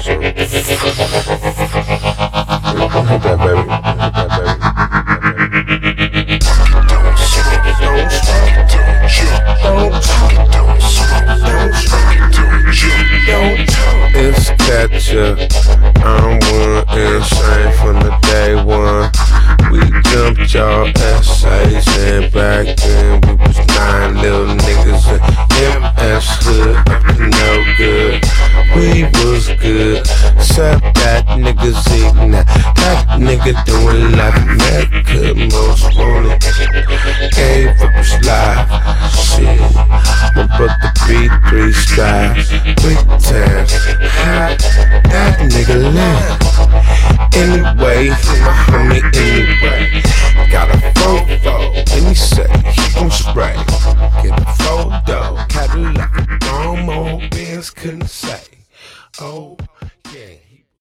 Hit that, baby. Hit that, baby. Don't stop, don't jump, don't jump. It's ketchup. I'm one insane from the day one. We jumped y'all essays, and back then we was 9 little niggas in MS hood, up to no good. We was good, except that nigga's eating that. That nigga doing like Mecca, most wanted. Gave up his life, shit. My brother B3 strides, 3 times. That nigga left. Anyway, my homie anyway. Got a photo, and he say he gon' spray. Get a photo, Cadillac, Romo, Benz couldn't say. Oh, yeah.